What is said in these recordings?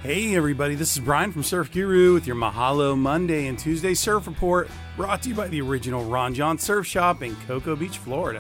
Hey everybody, this is Brian from Surf Guru with your Mahalo Monday and Tuesday Surf Report, brought to you by the original Ron John Surf Shop in Cocoa Beach, Florida.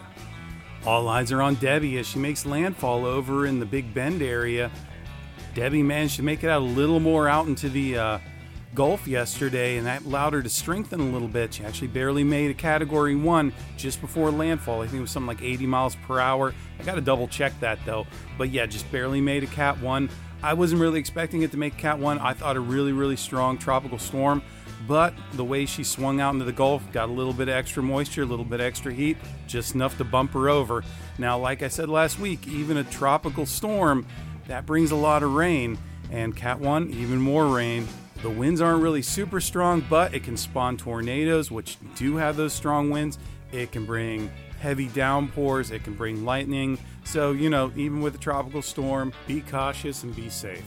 All eyes are on Debbie as she makes landfall over in the Big Bend area. Debbie managed to make it out a little more out into the Gulf yesterday, and that allowed her to strengthen a little bit. She actually barely made a Category 1 just before landfall. I think it was something like 80 miles per hour. I got to double check that though. But yeah, just barely made a Cat 1. I wasn't really expecting it to make Cat 1. I thought a really strong tropical storm, but the way she swung out into the Gulf, got a little bit of extra moisture, a little bit of extra heat, just enough to bump her over. Now, like I said last week, even a tropical storm, that brings a lot of rain, and Cat 1, even more rain. The winds aren't really super strong, but it can spawn tornadoes, which do have those strong winds. It can bring heavy downpours, it can bring lightning. So, even with a tropical storm, be cautious and be safe.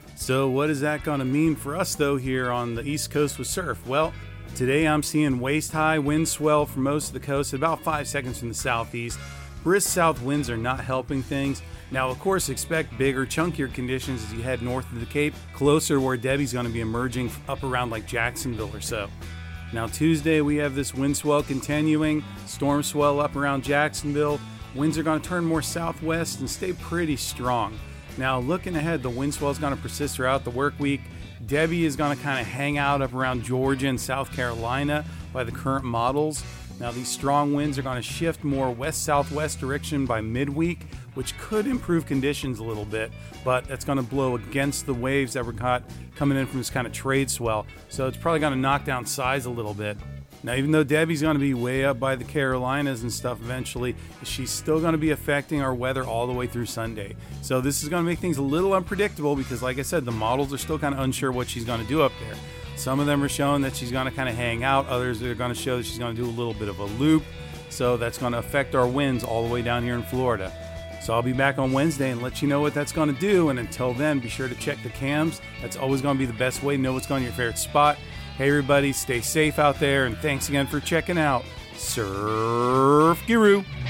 So what is that going to mean for us, though, here on the East Coast with surf? Well, today I'm seeing waist-high wind swell for most of the coast at about 5 seconds from the southeast. Brisk south winds are not helping things. Now, of course, expect bigger, chunkier conditions as you head north of the Cape, closer where Debbie's going to be emerging up around like Jacksonville or so. Now, Tuesday, we have this wind swell continuing, storm swell up around Jacksonville. Winds are going to turn more southwest and stay pretty strong. Now, looking ahead, the wind swell is going to persist throughout the work week. Debbie is going to kind of hang out up around Georgia and South Carolina by the current models. Now, these strong winds are going to shift more west-southwest direction by midweek, which could improve conditions a little bit, but that's going to blow against the waves that were caught coming in from this kind of trade swell. So it's probably going to knock down size a little bit. Now, even though Debbie's going to be way up by the Carolinas and stuff eventually, she's still going to be affecting our weather all the way through Sunday. So this is going to make things a little unpredictable because, like I said, the models are still kind of unsure what she's going to do up there. Some of them are showing that she's going to kind of hang out. Others are going to show that she's going to do a little bit of a loop. So that's going to affect our winds all the way down here in Florida. So I'll be back on Wednesday and let you know what that's going to do. And until then, be sure to check the cams. That's always going to be the best way to know what's going to your favorite spot. Hey, everybody, stay safe out there. And thanks again for checking out Surf Guru.